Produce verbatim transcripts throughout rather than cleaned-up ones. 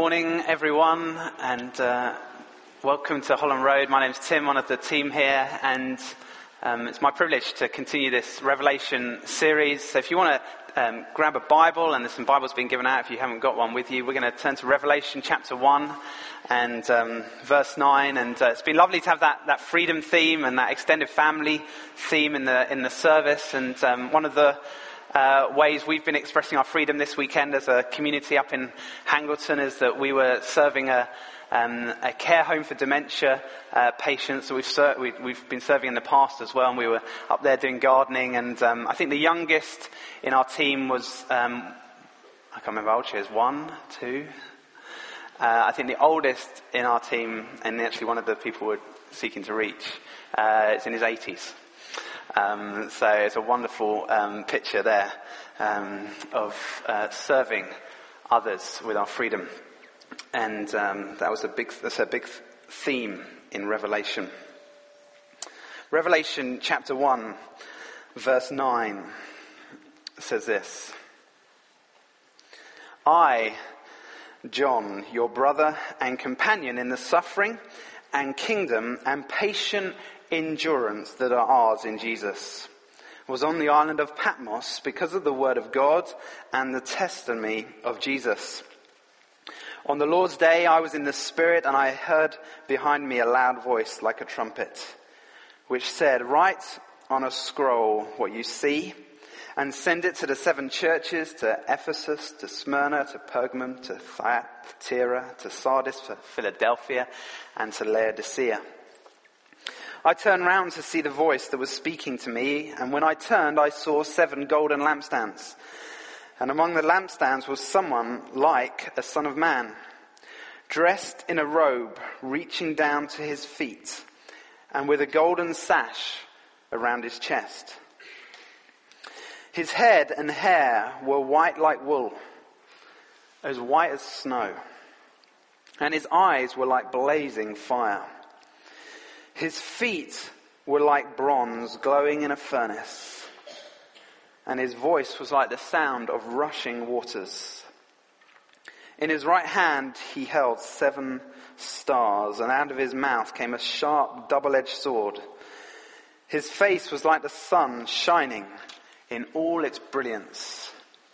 morning, everyone, and uh, welcome to Holland Road. My name's Tim, one of the team here, and um, it's my privilege to continue this Revelation series. So if you want to um, grab a Bible, and there's some Bibles being given out if you haven't got one with you, we're going to turn to Revelation chapter one and um, verse nine. And uh, it's been lovely to have that, that freedom theme and that extended family theme in the in the service. And um, one of the Uh, ways we've been expressing our freedom this weekend as a community up in Hangleton is that we were serving a, um, a care home for dementia uh, patients that we've, ser- we, we've been serving in the past as well, and we were up there doing gardening. And um, I think the youngest in our team was, um, I can't remember how old she is, one, two. Uh, I think the oldest in our team, and actually one of the people we're seeking to reach, uh, is in his eighties. Um, so it's a wonderful um, picture there um, of uh, serving others with our freedom, and um, that was a big that's a big theme in Revelation. Revelation chapter one, verse nine says this: "I, John, your brother and companion in the suffering and kingdom and patient endurance that are ours in Jesus, was on the island of Patmos because of the word of God and the testimony of Jesus. On the Lord's day I was in the Spirit, and I heard behind me a loud voice like a trumpet, which said, 'Write on a scroll what you see, and send it to the seven churches, to Ephesus, to Smyrna, to Pergamum, to Thyatira, to Sardis, to Philadelphia, and to Laodicea.' I turned round to see the voice that was speaking to me, and when I turned, I saw seven golden lampstands. And among the lampstands was someone like a son of man, dressed in a robe reaching down to his feet, and with a golden sash around his chest. His head and hair were white like wool, as white as snow, and his eyes were like blazing fire. His feet were like bronze glowing in a furnace, and his voice was like the sound of rushing waters. In his right hand he held seven stars, and out of his mouth came a sharp double-edged sword. His face was like the sun shining in all its brilliance.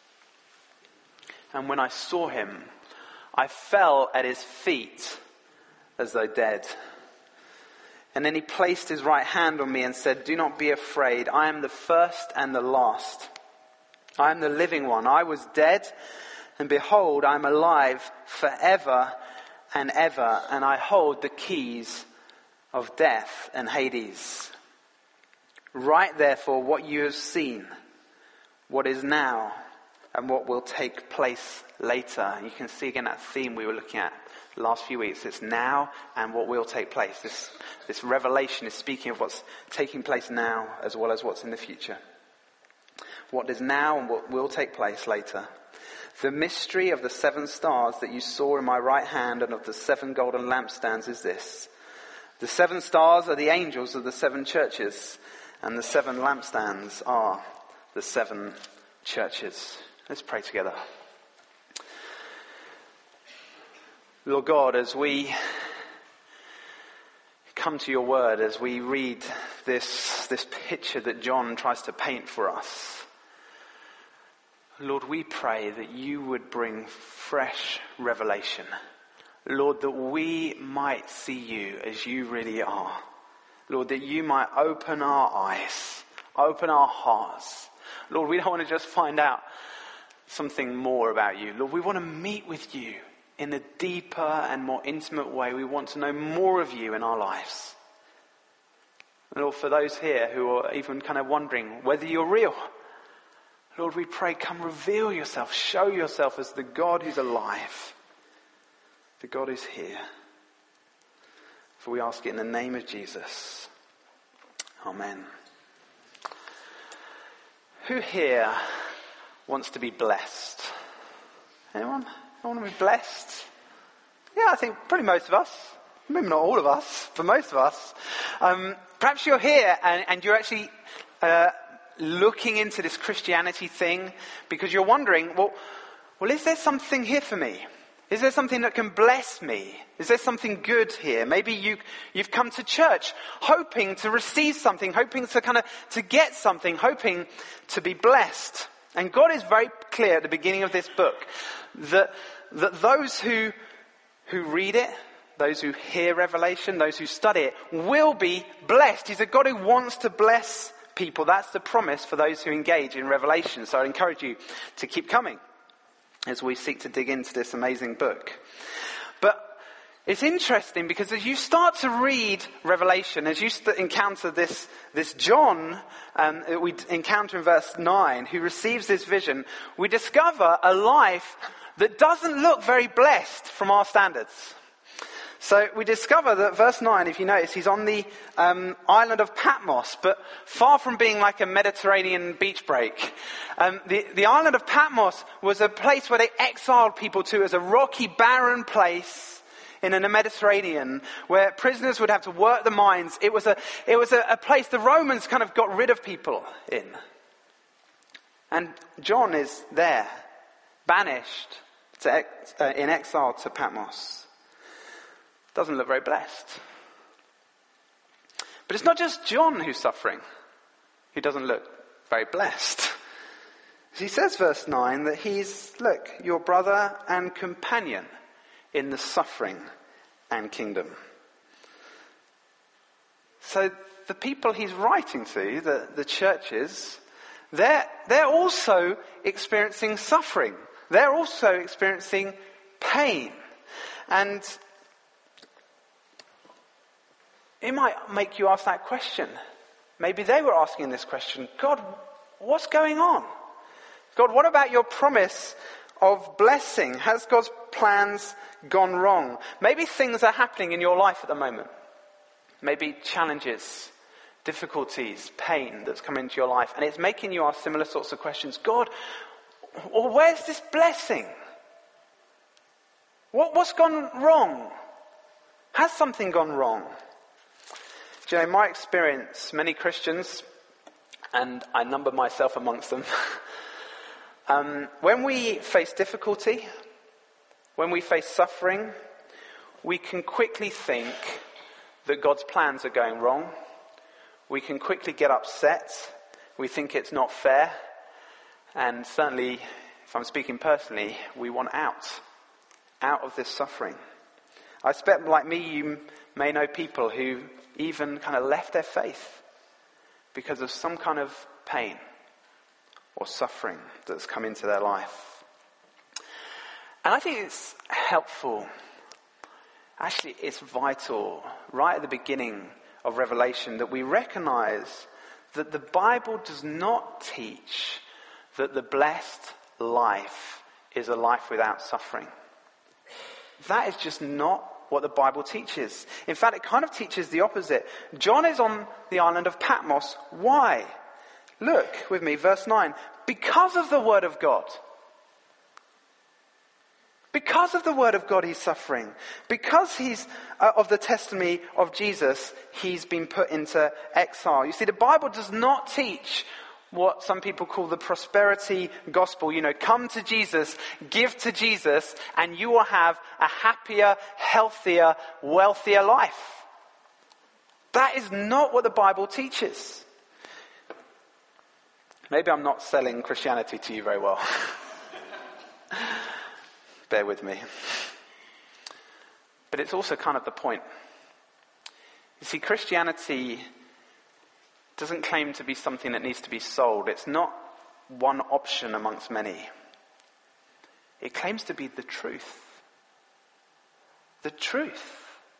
And when I saw him, I fell at his feet as though dead. And then he placed his right hand on me and said, 'Do not be afraid. I am the first and the last. I am the living one. I was dead, and behold, I am alive forever and ever, and I hold the keys of death and Hades. Write therefore what you have seen, what is now, and what will take place later.'" You can see again that theme we were looking at the last few weeks. It's now and what will take place. This, this revelation is speaking of what's taking place now as well as what's in the future. What is now and what will take place later. "The mystery of the seven stars that you saw in my right hand and of the seven golden lampstands is this. The seven stars are the angels of the seven churches, and the seven lampstands are the seven churches." Let's pray together. Lord God, as we come to your word, as we read this, this picture that John tries to paint for us, Lord, we pray that you would bring fresh revelation. Lord, that we might see you as you really are. Lord, that you might open our eyes, open our hearts. Lord, we don't want to just find out something more about you. Lord, we want to meet with you in a deeper and more intimate way. We want to know more of you in our lives. Lord, for those here who are even kind of wondering whether you're real, Lord, we pray, come reveal yourself, show yourself as the God who's alive, the God who's here. For we ask it in the name of Jesus. Amen. Who here wants to be blessed? Anyone? I want to be blessed? Yeah, I think probably most of us. Maybe not all of us, but most of us. Um, perhaps you're here and, and you're actually uh, looking into this Christianity thing because you're wondering, well, well, is there something here for me? Is there something that can bless me? Is there something good here? Maybe you, you've come to church hoping to receive something, hoping to kind of, to get something, hoping to be blessed. And God is very clear at the beginning of this book that, that those who, who read it, those who hear Revelation, those who study it, will be blessed. He's a God who wants to bless people. That's the promise for those who engage in Revelation. So I encourage you to keep coming as we seek to dig into this amazing book. But it's interesting because as you start to read Revelation, as you st- encounter this, this John, um, we encounter in verse nine, who receives this vision, we discover a life that doesn't look very blessed from our standards. So we discover that verse nine, if you notice, he's on the um, island of Patmos, but far from being like a Mediterranean beach break. Um, the, the island of Patmos was a place where they exiled people to as a rocky, barren place in the Mediterranean, where prisoners would have to work the mines. It was a, it was a, a place the Romans kind of got rid of people in. And John is there, banished to ex, uh, in exile to Patmos. Doesn't look very blessed. But it's not just John who's suffering, who doesn't look very blessed. He says, verse nine, that he's, look, your brother and companion in the suffering and kingdom. So the people he's writing to, the, the churches, they're, they're also experiencing suffering. They're also experiencing pain. And it might make you ask that question. Maybe they were asking this question. God, what's going on? God, what about your promise of blessing? Has God's plans gone wrong? Maybe things are happening in your life at the moment. Maybe challenges, difficulties, pain that's come into your life. And it's making you ask similar sorts of questions. God, or where's this blessing? What, what's gone wrong? Has something gone wrong? Do you know, in my experience, many Christians, and I number myself amongst them, um, when we face difficulty, when we face suffering, we can quickly think that God's plans are going wrong. We can quickly get upset. We think it's not fair. And certainly, if I'm speaking personally, we want out, out of this suffering. I expect, like me, you may know people who even kind of left their faith because of some kind of pain or suffering that's come into their life. And I think it's helpful, actually it's vital, right at the beginning of Revelation, that we recognize that the Bible does not teach that the blessed life is a life without suffering. That is just not what the Bible teaches. In fact, it kind of teaches the opposite. John is on the island of Patmos. Why? Look with me, verse nine. Because of the word of God. Because of the word of God, he's suffering. Because he's uh, of the testimony of Jesus, he's been put into exile. You see, the Bible does not teach what some people call the prosperity gospel. You know, come to Jesus, give to Jesus, and you will have a happier, healthier, wealthier life. That is not what the Bible teaches. Maybe I'm not selling Christianity to you very well. Bear with me. But it's also kind of the point. You see, Christianity doesn't claim to be something that needs to be sold. It's not one option amongst many. It claims to be the truth. The truth.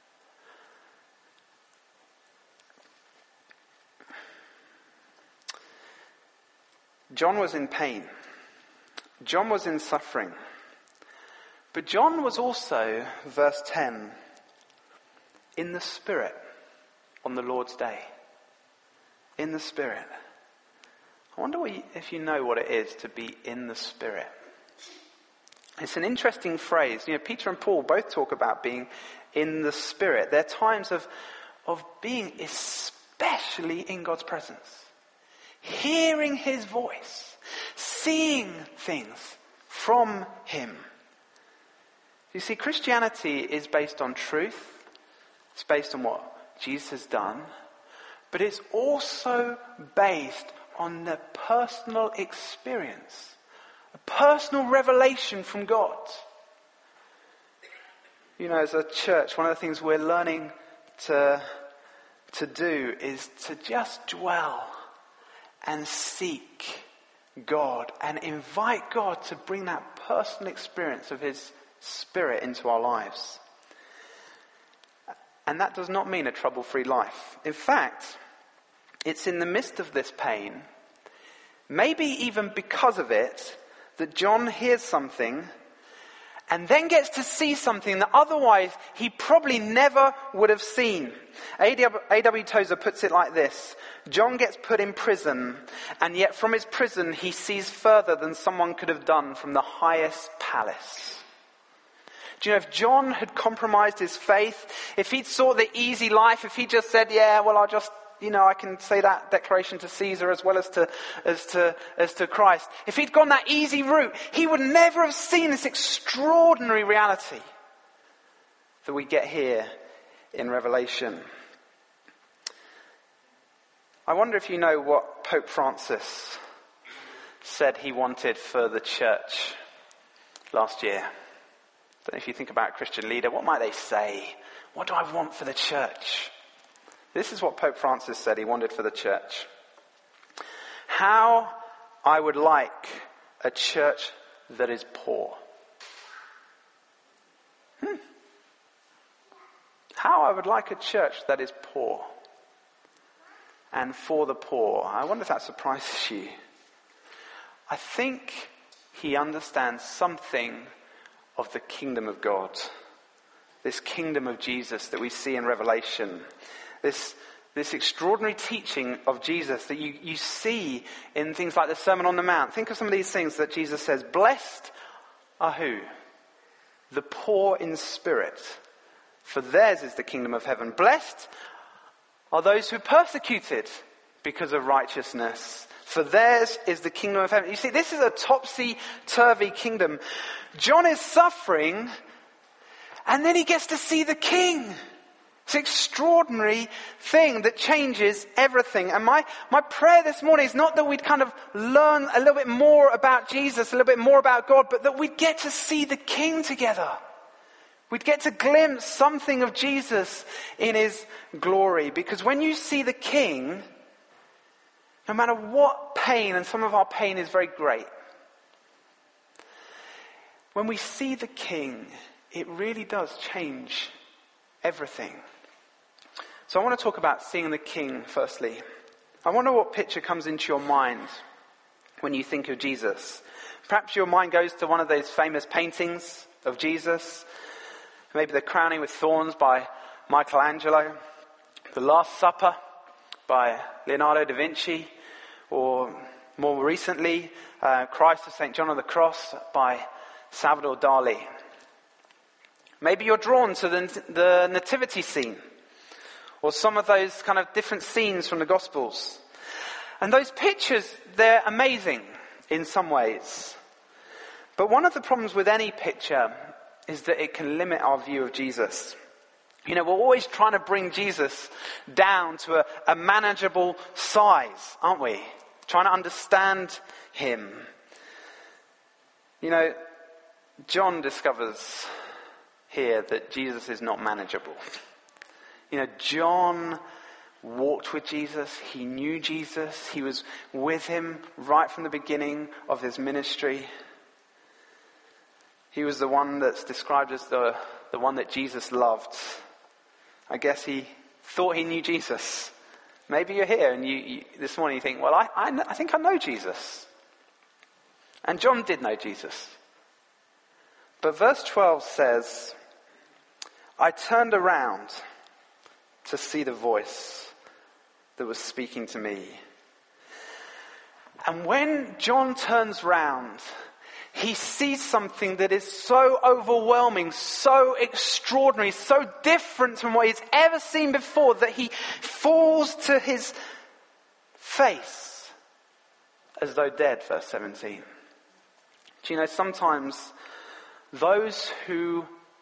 John was in pain. John was in suffering. But John was also, verse ten, in the Spirit on the Lord's day. In the Spirit. I wonder what you, if you know what it is to be in the Spirit. It's an interesting phrase. You know, Peter and Paul both talk about being in the Spirit. They're times of, of being especially in God's presence. Hearing his voice. Seeing things from him. You see, Christianity is based on truth. It's based on what Jesus has done. But it's also based on the personal experience. A personal revelation from God. You know, as a church, one of the things we're learning to, to do is to just dwell and seek God and invite God to bring that personal experience of His Spirit into our lives. And that does not mean a trouble-free life. In fact, it's in the midst of this pain, maybe even because of it, that John hears something and then gets to see something that otherwise he probably never would have seen. A W Tozer puts it like this: John gets put in prison, and yet from his prison he sees further than someone could have done from the highest palace. Do you know, if John had compromised his faith, if he'd sought the easy life, if he just said, yeah, well, I'll just, you know, I can say that declaration to Caesar as well as to, as to, as to Christ. If he'd gone that easy route, he would never have seen this extraordinary reality that we get here in Revelation. I wonder if you know what Pope Francis said he wanted for the church last year. I don't know if you think about a Christian leader, what might they say? What do I want for the church? This is what Pope Francis said he wanted for the church. How I would like a church that is poor. Hmm. How I would like a church that is poor. And for the poor. I wonder if that surprises you. I think he understands something of the kingdom of God. This kingdom of Jesus that we see in Revelation. This, this extraordinary teaching of Jesus that you, you see in things like the Sermon on the Mount. Think of some of these things that Jesus says. Blessed are who? The poor in spirit, for theirs is the kingdom of heaven. Blessed are those who are persecuted because of righteousness, for theirs is the kingdom of heaven. You see, this is a topsy-turvy kingdom. John is suffering, and then he gets to see the king. It's an extraordinary thing that changes everything. And my, my prayer this morning is not that we'd kind of learn a little bit more about Jesus, a little bit more about God, but that we'd get to see the king together. We'd get to glimpse something of Jesus in his glory. Because when you see the king, no matter what pain, and some of our pain is very great, when we see the king, it really does change everything. So I want to talk about seeing the king firstly. I wonder what picture comes into your mind when you think of Jesus. Perhaps your mind goes to one of those famous paintings of Jesus. Maybe The Crowning with Thorns by Michelangelo. The Last Supper by Leonardo da Vinci. Or more recently, uh, Christ of Saint John of the Cross by Salvador Dali. Maybe you're drawn to the, the nativity scene. Or some of those kind of different scenes from the Gospels. And those pictures, they're amazing in some ways. But one of the problems with any picture is that it can limit our view of Jesus. You know, we're always trying to bring Jesus down to a, a manageable size, aren't we? Trying to understand him. You know, John discovers here that Jesus is not manageable. You know, John walked with Jesus. He knew Jesus. He was with him right from the beginning of his ministry. He was the one that's described as the, the one that Jesus loved. I guess he thought he knew Jesus. Maybe you're here and you, you this morning you think, well, I, I, I think I know Jesus. And John did know Jesus. But verse twelve says, I turned around to see the voice that was speaking to me. And when John turns round, he sees something that is so overwhelming, so extraordinary, so different from what he's ever seen before that he falls to his face as though dead, verse seventeen. Do you know, sometimes those who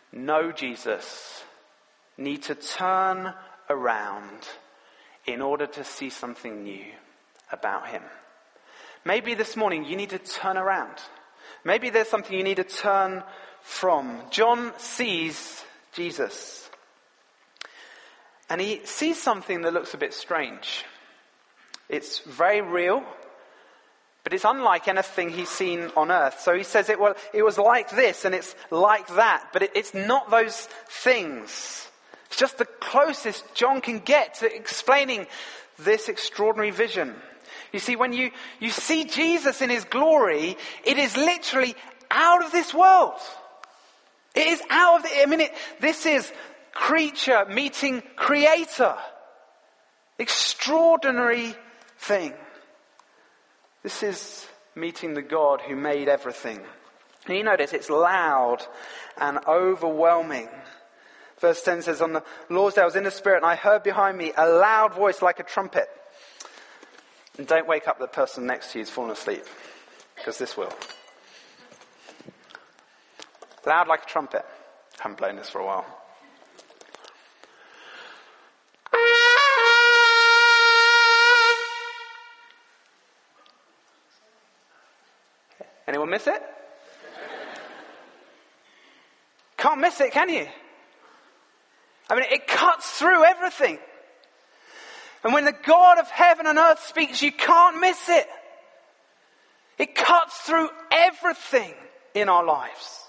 know Jesus need to turn around in order to see something new about him. Maybe this morning you need to turn around. Maybe there's something you need to turn from. John sees Jesus. And he sees something that looks a bit strange. It's very real, but it's unlike anything he's seen on earth. So he says, it, well, it was like this and it's like that, but it, it's not those things. It's just the closest John can get to explaining this extraordinary vision. You see, when you, you see Jesus in his glory, it is literally out of this world. It is out of the, I mean, it, this is creature meeting creator. Extraordinary thing. This is meeting the God who made everything. And you notice it's loud and overwhelming. Verse ten says, on the Lord's day I was in the Spirit and I heard behind me a loud voice like a trumpet. And don't wake up the person next to you who's fallen asleep, because this will. Loud like a trumpet. I haven't blown this for a while. Anyone miss it? Can't miss it, can you? I mean, it cuts through everything. And when the God of heaven and earth speaks, you can't miss it. It cuts through everything in our lives.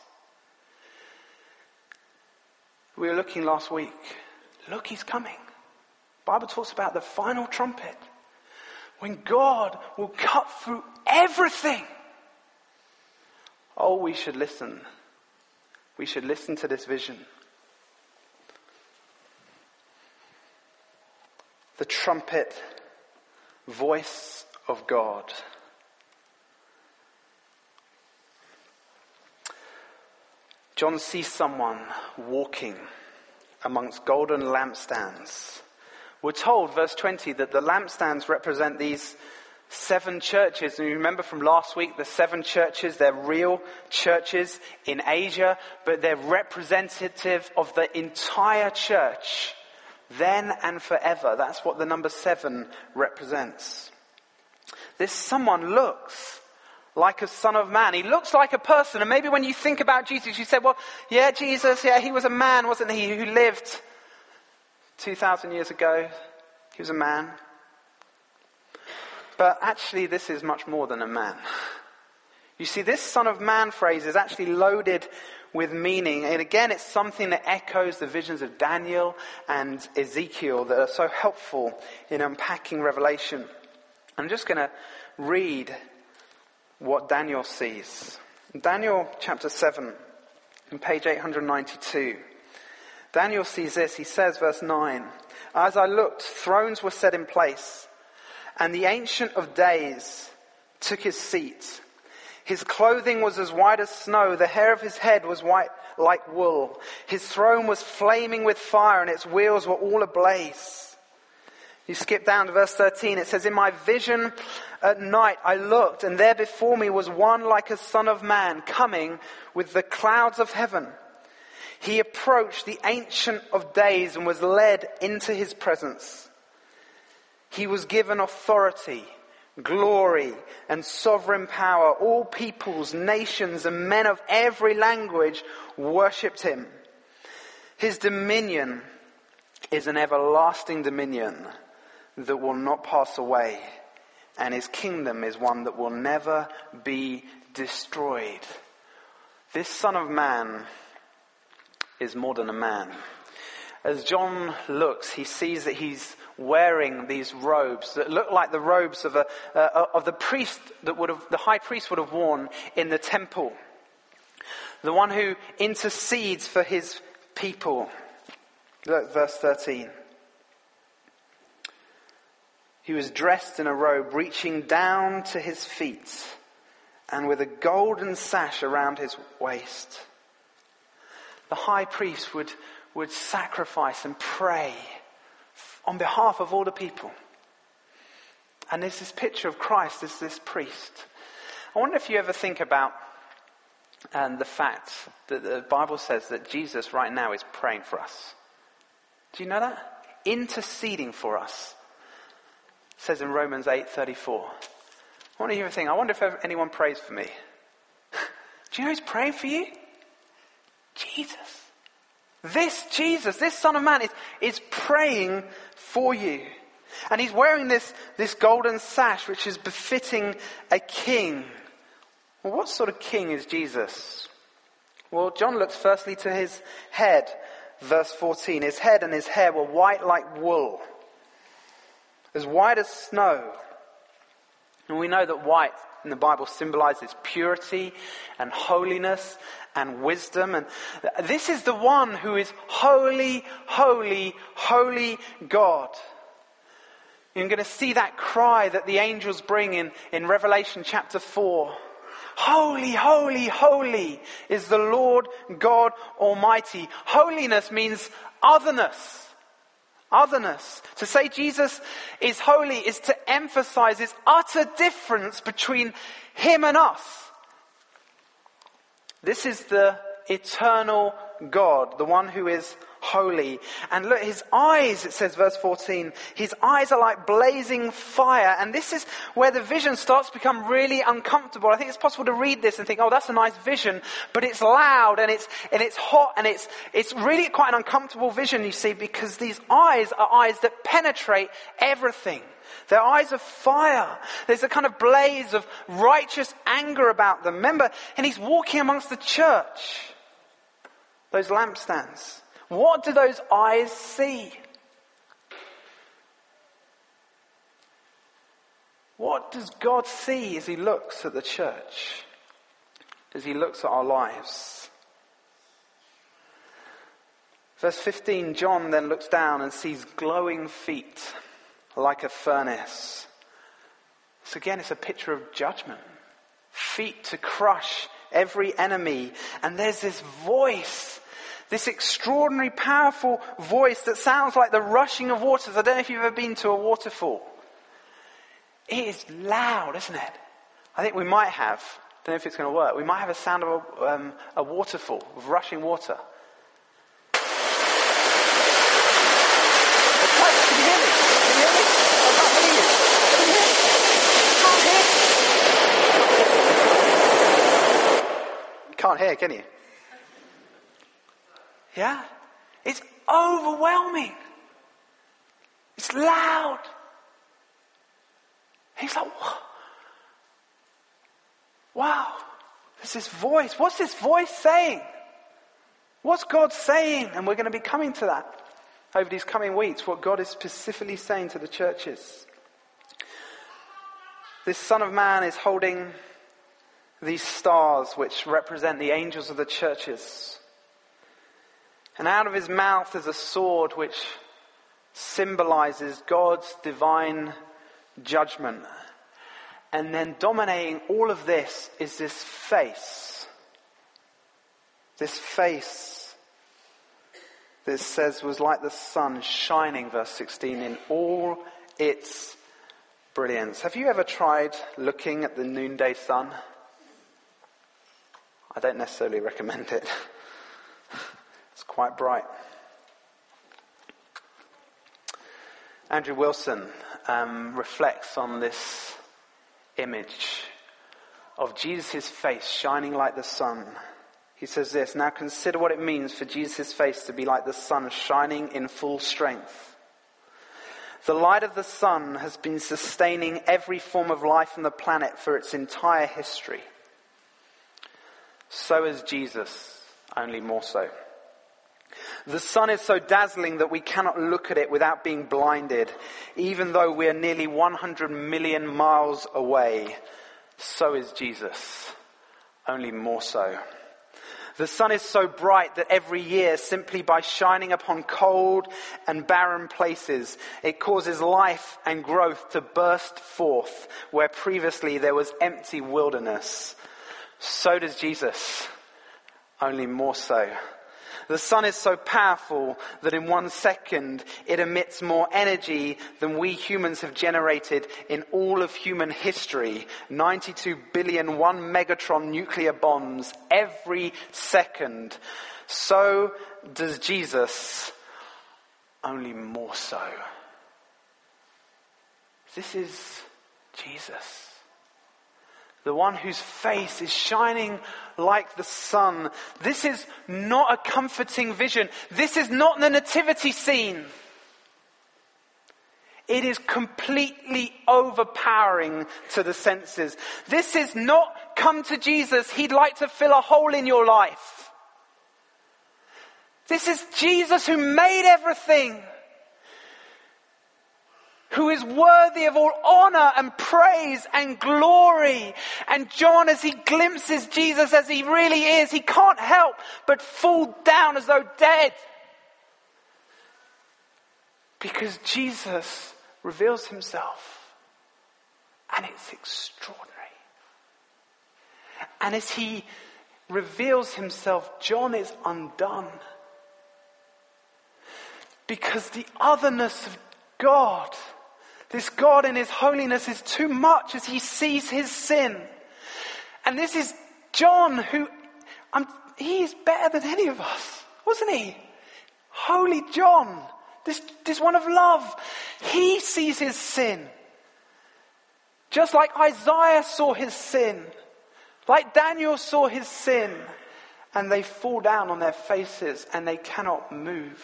We were looking last week. Look, he's coming. The Bible talks about the final trumpet. When God will cut through everything. Oh, we should listen. We should listen to this vision. The trumpet voice of God. John sees someone walking amongst golden lampstands. We're told, verse twenty, that the lampstands represent these seven churches. And you remember from last week, the seven churches, they're real churches in Asia, but they're representative of the entire church. Then and forever. That's what the number seven represents. This someone looks like a son of man. He looks like a person. And maybe when you think about Jesus, you say, well, yeah, Jesus, yeah, he was a man, wasn't he, who lived two thousand years ago. He was a man. But actually, this is much more than a man. You see, this son of man phrase is actually loaded with meaning. And again, it's something that echoes the visions of Daniel and Ezekiel that are so helpful in unpacking Revelation. I'm just going to read what Daniel sees. Daniel chapter seven, on page eight hundred ninety-two. Daniel sees this. He says, verse nine, as I looked, thrones were set in place, and the Ancient of Days took his seat. His clothing was as white as snow. The hair of his head was white like wool. His throne was flaming with fire, and its wheels were all ablaze. You skip down to verse thirteen. It says, in my vision at night I looked, and there before me was one like a son of man, coming with the clouds of heaven. He approached the Ancient of Days and was led into his presence. He was given authority, glory, and sovereign power. All peoples, nations, and men of every language worshipped him. His dominion is an everlasting dominion that will not pass away, and his kingdom is one that will never be destroyed. This Son of Man is more than a man. As John looks, he sees that he's wearing these robes that look like the robes of a uh, of the priest that would have the high priest would have worn in the temple. The one who intercedes for his people. Look, verse thirteen. He was dressed in a robe reaching down to his feet, and with a golden sash around his waist. The high priest would would sacrifice and pray on behalf of all the people. And there's this picture of Christ as this priest. I wonder if you ever think about and the fact that the Bible says that Jesus right now is praying for us. Do you know that? Interceding for us. It says in Romans eight thirty-four. I want to hear a thing. I wonder if ever anyone prays for me. Do you know who's praying for you? Jesus. This Jesus, this Son of Man is, is praying for you. And he's wearing this, this golden sash which is befitting a king. Well, what sort of king is Jesus? Well, John looks firstly to his head. Verse fourteen. His head and his hair were white like wool, as white as snow. And we know that white in the Bible symbolizes purity and holiness and wisdom. And this is the one who is holy, holy, holy God. You're going to see that cry that the angels bring in, in Revelation chapter four. Holy, holy, holy is the Lord God Almighty. Holiness means otherness. Otherness. To say Jesus is holy is to emphasize his utter difference between him and us. This is the eternal God, the one who is holy. And look, his eyes, it says verse fourteen, his eyes are like blazing fire. And this is where the vision starts to become really uncomfortable. I think it's possible to read this and think, oh, that's a nice vision, but it's loud and it's and it's hot and it's it's really quite an uncomfortable vision, you see, because these eyes are eyes that penetrate everything. They're eyes of fire. There's a kind of blaze of righteous anger about them. Remember, and he's walking amongst the church, those lampstands. What do those eyes see? What does God see as he looks at the church? As he looks at our lives? Verse fifteen, John then looks down and sees glowing feet like a furnace. So again, it's a picture of judgment. Feet to crush every enemy. And there's this voice, this extraordinary, powerful voice that sounds like the rushing of waters. I don't know if you've ever been to a waterfall. It is loud, isn't it? I think we might have, I don't know if it's going to work, we might have a sound of a, um, a waterfall, of rushing water. Can you hear me? Can you hear me? I can't hear you. Can you hear me? I can't hear. Can't hear, can you? Yeah? It's overwhelming. It's loud. He's like, what? Wow. There's this voice. What's this voice saying? What's God saying? And we're going to be coming to that over these coming weeks, what God is specifically saying to the churches. This Son of Man is holding these stars which represent the angels of the churches. And out of his mouth is a sword which symbolizes God's divine judgment. And then dominating all of this is this face. This face that says was like the sun shining, verse sixteen, in all its brilliance. Have you ever tried looking at the noonday sun? I don't necessarily recommend it. It's quite bright. Andrew Wilson um, reflects on this image of Jesus' face shining like the sun. He says this, now consider what it means for Jesus' face to be like the sun shining in full strength. The light of the sun has been sustaining every form of life on the planet for its entire history. So is Jesus, only more so. The sun is so dazzling that we cannot look at it without being blinded, even though we are nearly one hundred million miles away. So is Jesus, only more so. The sun is so bright that every year, simply by shining upon cold and barren places, it causes life and growth to burst forth where previously there was empty wilderness. So does Jesus, only more so. The sun is so powerful that in one second it emits more energy than we humans have generated in all of human history. ninety-two billion one megatron nuclear bombs every second. So does Jesus, only more so. This is Jesus. The one whose face is shining like the sun. This is not a comforting vision. This is not the nativity scene. It is completely overpowering to the senses. This is not come to Jesus. He'd like to fill a hole in your life. This is Jesus who made everything, who is worthy of all honor and praise and glory. And John, as he glimpses Jesus as he really is, he can't help but fall down as though dead. Because Jesus reveals himself, and it's extraordinary. And as he reveals himself, John is undone. Because the otherness of God, this God in his holiness, is too much as he sees his sin. And this is John, who, um, he is better than any of us, wasn't he? Holy John, this, this one of love. He sees his sin. Just like Isaiah saw his sin. Like Daniel saw his sin. And they fall down on their faces and they cannot move.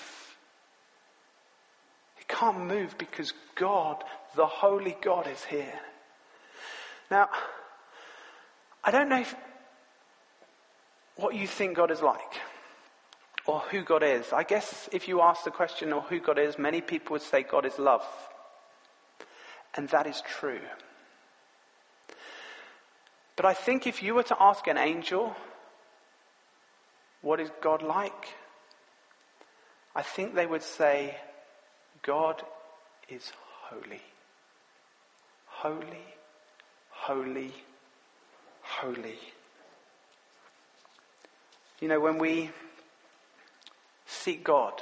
Can't move because God, the holy God, is here. Now, I don't know if, what you think God is like or who God is. I guess if you ask the question of who God is, many people would say God is love. And that is true. But I think if you were to ask an angel, what is God like? I think they would say, God is holy. Holy, holy, holy. You know, when we seek God,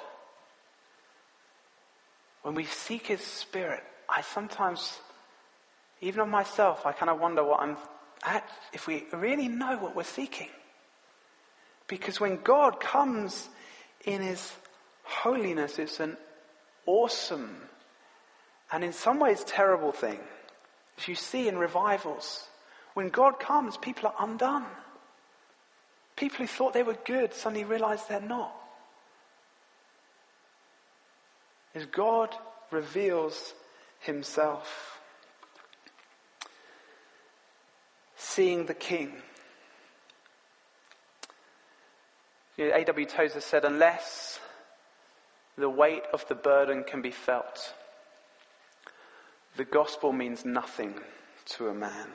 when we seek his Spirit, I sometimes, even of myself, I kind of wonder what I'm at, if we really know what we're seeking. Because when God comes in his holiness, it's an awesome and in some ways terrible thing. As you see in revivals, when God comes, people are undone. People who thought they were good suddenly realize they're not. As God reveals himself. Seeing the King. You know, A W Tozer said, unless the weight of the burden can be felt, the gospel means nothing to a man.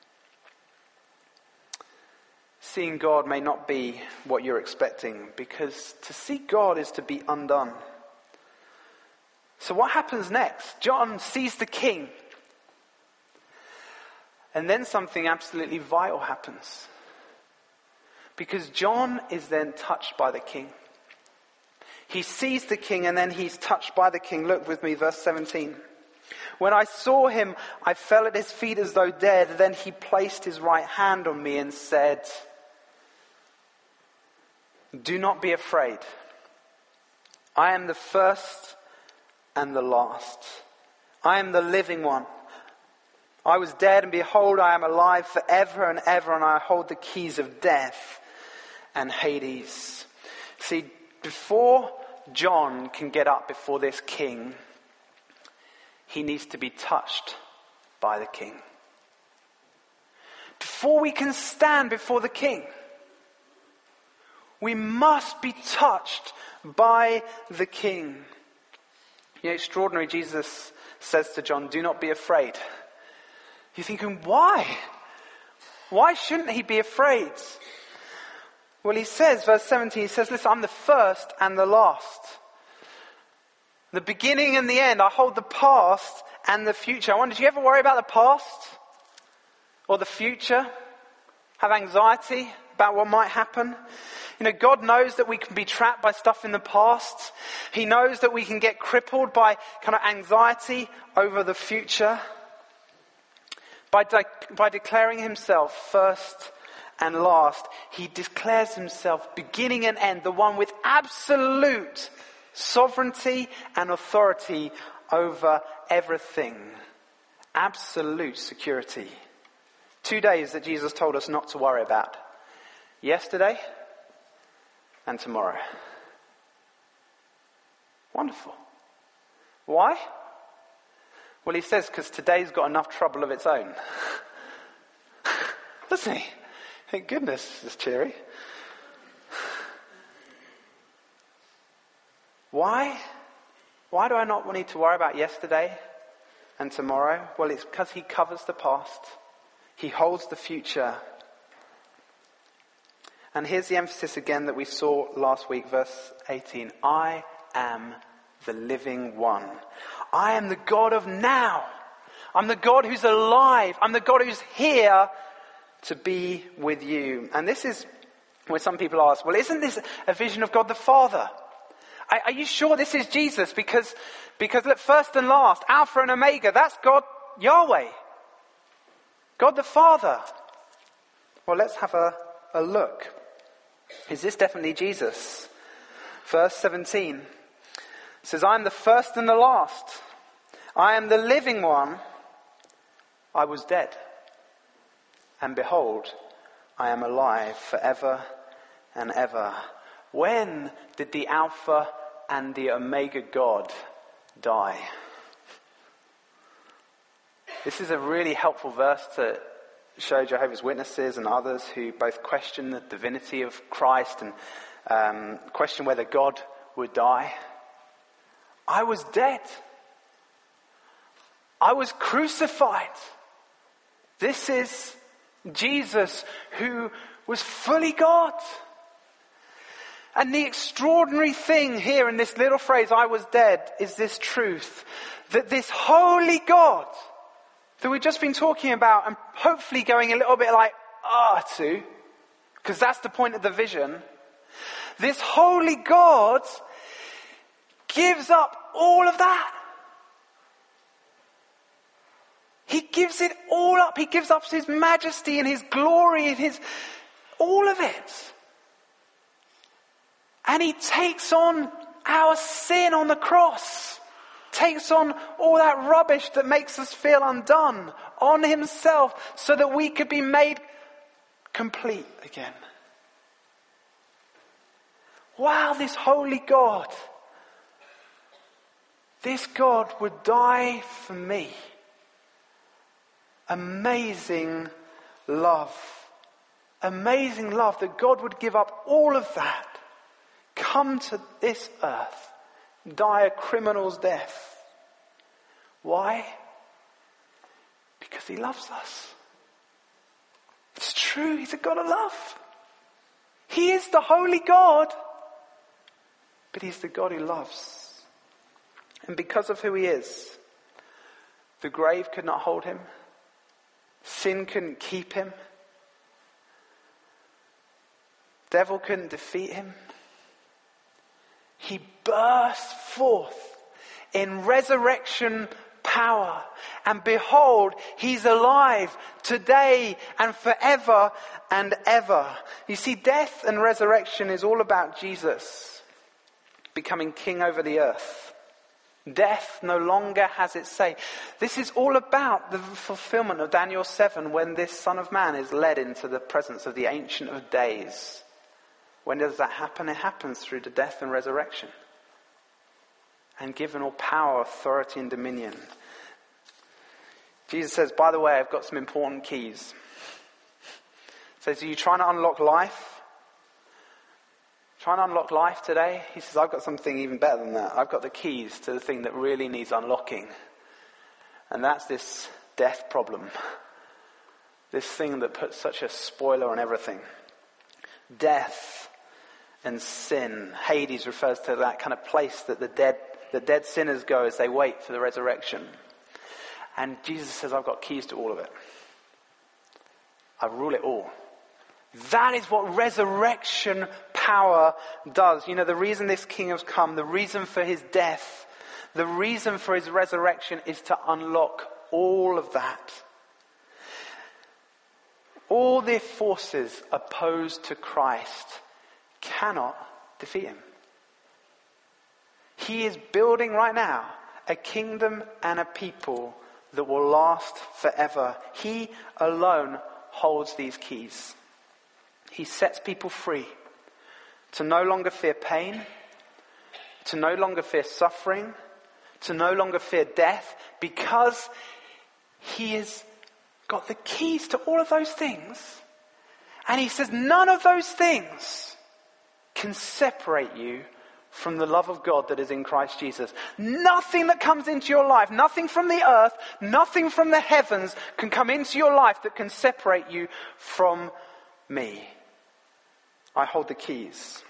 Seeing God may not be what you're expecting, because to see God is to be undone. So what happens next? John sees the King. And then something absolutely vital happens. Because John is then touched by the King. He sees the King and then he's touched by the King. Look with me, verse seventeen. When I saw him, I fell at his feet as though dead. Then he placed his right hand on me and said, do not be afraid. I am the first and the last. I am the living one. I was dead, and behold, I am alive forever and ever, and I hold the keys of death and Hades. See, before John can get up before this King, he needs to be touched by the King. Before we can stand before the King, we must be touched by the King. You know, extraordinary, Jesus says to John, do not be afraid. You're thinking, why? Why shouldn't he be afraid? Well, he says, verse seventeen, he says, listen, I'm the first and the last. The beginning and the end. I hold the past and the future. I wonder, do you ever worry about the past? Or the future? Have anxiety? about what might happen. You know, God knows that we can be trapped by stuff in the past. He knows that we can get crippled by kind of anxiety over the future. By, de- by declaring himself first and last, he declares himself beginning and end, the one with absolute sovereignty and authority over everything. Absolute security. Two days that Jesus told us not to worry about. Yesterday and tomorrow. Wonderful. Why? Well, he says because today's got enough trouble of its own. Doesn't he? Thank goodness it's cheery. Why? Why do I not need to worry about yesterday and tomorrow? Well, it's because he covers the past. He holds the future. And here's the emphasis again that we saw last week, verse eighteen. I am the living one. I am the God of now. I'm the God who's alive. I'm the God who's here to be with you. And this is where some people ask, well, isn't this a vision of God the Father? Are, are you sure this is Jesus? Because, because look, first and last, Alpha and Omega, that's God, Yahweh. God the Father. Well, let's have a, a look. Is this definitely Jesus? Verse seventeen says, I am the first and the last. I am the living one. I was dead. And behold, I am alive forever and ever. When did the Alpha and the Omega God die? This is a really helpful verse to show Jehovah's Witnesses and others who both question the divinity of Christ and um, question whether God would die. I was dead. I was crucified. This is Jesus who was fully God. And the extraordinary thing here in this little phrase, I was dead, is this truth. That this holy God that we've just been talking about and hopefully going a little bit like, ah, to, because that's the point of the vision. This holy God gives up all of that. He gives it all up. He gives up his majesty and his glory and his, all of it. And he takes on our sin on the cross. Takes on all that rubbish that makes us feel undone on himself so that we could be made complete again. Wow, this holy God. This God would die for me. Amazing love. Amazing love that God would give up all of that. Come to this earth. Die a criminal's death. Why? Because he loves us. It's true, he's a God of love. He is the holy God, but he's the God who loves. And because of who he is, the grave could not hold him. Sin couldn't keep him. Devil couldn't defeat him. He burst forth in resurrection power. And behold, he's alive today and forever and ever. You see, death and resurrection is all about Jesus becoming king over the earth. Death no longer has its say. This is all about the fulfillment of Daniel seven, when this Son of Man is led into the presence of the Ancient of Days. When does that happen? It happens through the death and resurrection. And given all power, authority and dominion. Jesus says, by the way, I've got some important keys. He says, are you trying to unlock life? Trying to unlock life today? He says, I've got something even better than that. I've got the keys to the thing that really needs unlocking. And that's this death problem. This thing that puts such a spoiler on everything. Death and sin. Hades refers to that kind of place that the dead, the dead sinners go as they wait for the resurrection. And Jesus says, I've got keys to all of it. I rule it all. That is what resurrection power does. You know, the reason this king has come, the reason for his death, the reason for his resurrection is to unlock all of that. All the forces opposed to Christ cannot defeat him. He is building right now a kingdom and a people that will last forever. He alone holds these keys. He sets people free to no longer fear pain, to no longer fear suffering, to no longer fear death, because he has got the keys to all of those things. And he says none of those things can separate you from the love of God that is in Christ Jesus. Nothing that comes into your life, nothing from the earth, nothing from the heavens can come into your life that can separate you from me. I hold the keys.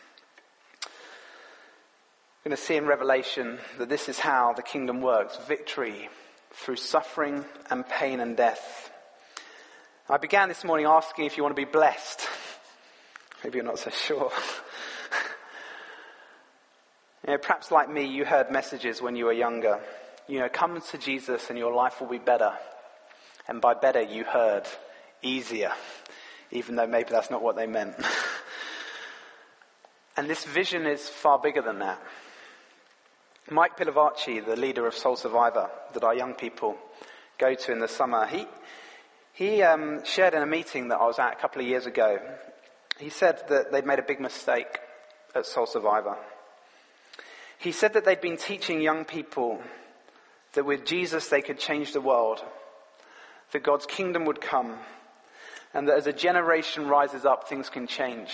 We're going to see in Revelation that this is how the kingdom works. Victory through suffering and pain and death. I began this morning asking if you want to be blessed. Maybe you're not so sure. You know, perhaps like me, you heard messages when you were younger. You know, come to Jesus and your life will be better. And by better, you heard easier, even though maybe that's not what they meant. And this vision is far bigger than that. Mike Pilavachi, the leader of Soul Survivor that our young people go to in the summer, he he um, shared in a meeting that I was at a couple of years ago. He said that they'd made a big mistake at Soul Survivor. He said that they'd been teaching young people that with Jesus they could change the world, that God's kingdom would come, and that as a generation rises up, things can change.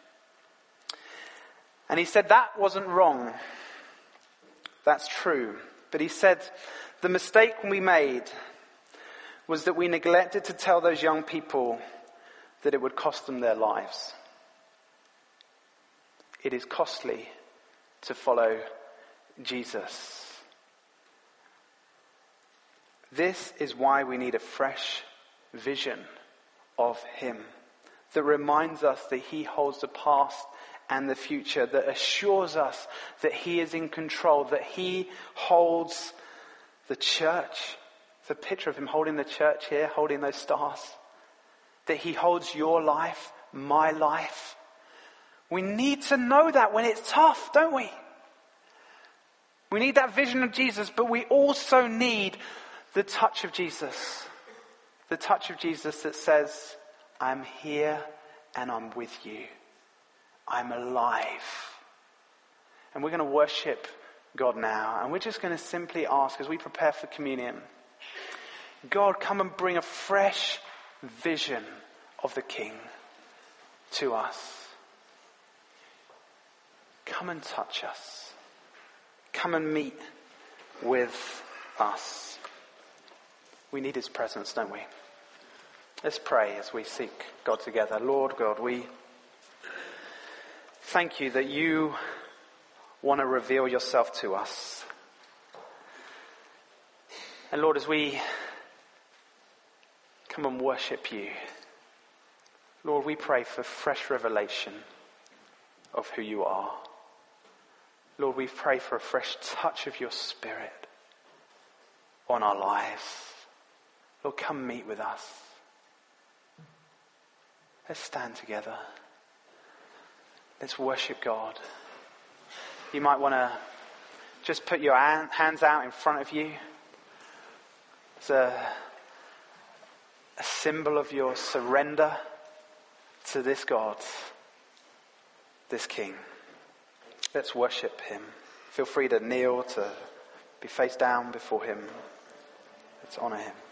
And he said that wasn't wrong. That's true. But he said the mistake we made was that we neglected to tell those young people that it would cost them their lives. It is costly to follow Jesus. This is why we need a fresh vision of him that reminds us that he holds the past and the future, that assures us that he is in control, that he holds the church. The picture of him holding the church here, holding those stars. That he holds your life, my life. We need to know that when it's tough, don't we? We need that vision of Jesus, but we also need the touch of Jesus. The touch of Jesus that says, I'm here and I'm with you. I'm alive. And we're going to worship God now. And we're just going to simply ask, as we prepare for communion, God, come and bring a fresh vision of the King to us. Come and touch us. Come and meet with us. We need his presence, don't we? Let's pray as we seek God together. Lord God, we thank you that you want to reveal yourself to us. And Lord, as we come and worship you, Lord, we pray for fresh revelation of who you are. Lord, we pray for a fresh touch of your Spirit on our lives. Lord, come meet with us. Let's stand together. Let's worship God. You might want to just put your hands out in front of you. It's a, a symbol of your surrender to this God, this King. Let's worship him. Feel free to kneel, to be face down before him. Let's honor him.